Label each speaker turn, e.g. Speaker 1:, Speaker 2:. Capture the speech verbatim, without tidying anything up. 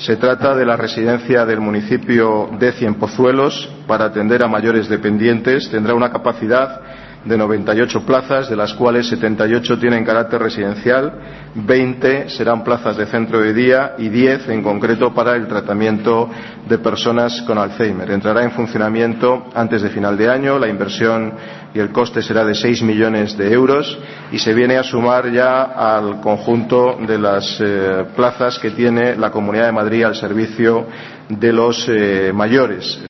Speaker 1: Se trata de la residencia del municipio de Cienpozuelos para atender a mayores dependientes. Tendrá una capacidad de noventa y ocho plazas, de las cuales setenta y ocho tienen carácter residencial, veinte serán plazas de centro de día y diez en concreto para el tratamiento de personas con Alzheimer. Entrará en funcionamiento antes de final de año. La inversión y el coste será de seis millones de euros y se viene a sumar ya al conjunto de las eh, plazas que tiene la Comunidad de Madrid al servicio de los eh, mayores.